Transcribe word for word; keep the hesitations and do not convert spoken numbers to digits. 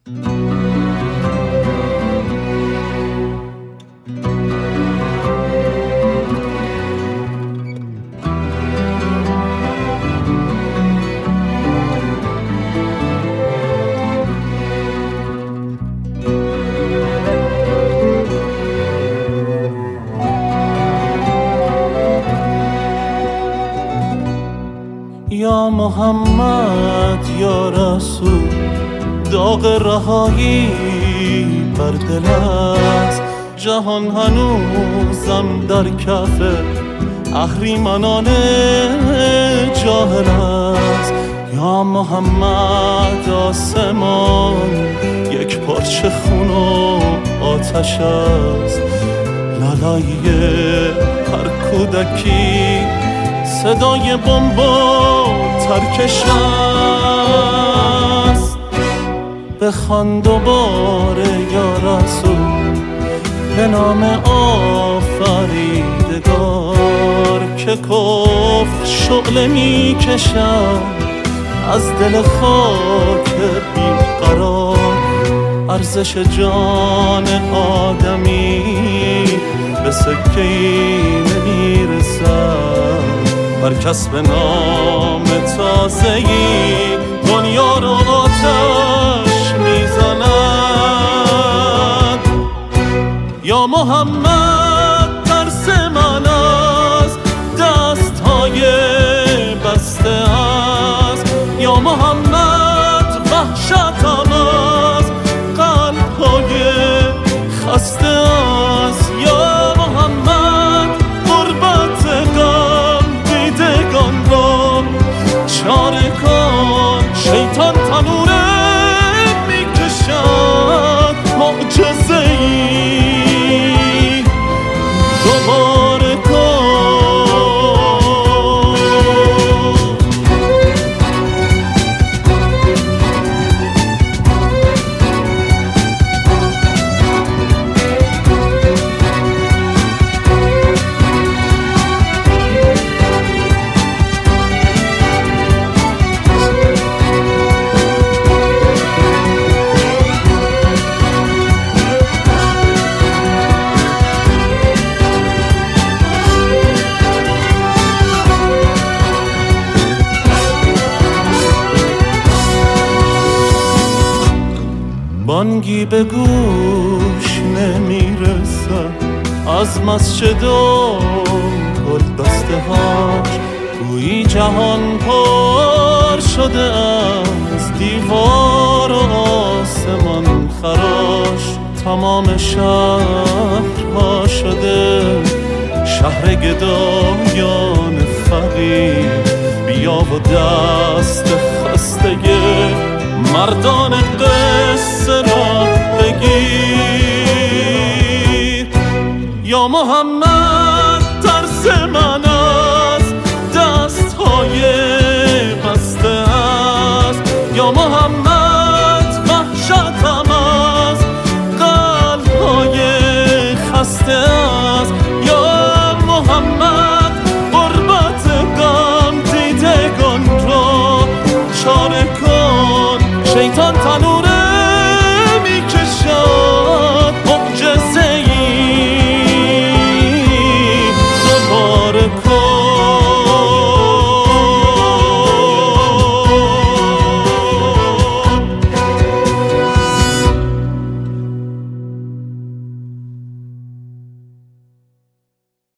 یا محمد یا رسول، داغ رهایی بر دل است، جهان هنوزم در کف اهریمنان جاهل است. یا محمد آسمان یک پارچه خون و آتش است، لالای هر کودکی صدای بمب و ترکش است. بخوان دوباره یا رسول به نام آفریدگار که کفر شعله می کشد از دل خاک بیقرار. ارزش جان آدمی به سکه‌ای نمیرسد، بر کسب نام تازه‌ای دنیا را آتش میزند. یا محمد ترس من از دست‌های بسته است، یا محمد وحشتم از قلب‌های خسته است. یا محمد غربت غم دیدگان را چاره کن، شیطان تنوره میکشد معجزه‌ای دوباره کن. بانگی به گوش نمیرسد از مسجد و گلدسته هاش، گویی جهان پر شده از دیوار و آسمان خراش. تمام شهرها شده شهر گدایان فقیر، بیا و دست خستگی مردان قصه را بگیر. یا محمد ترس من از دست‌های بسته است، یا محمد وحشتم از قلب‌های خسته است. یا محمد غربت غم دیدگان را چاره کن، شیطان تنور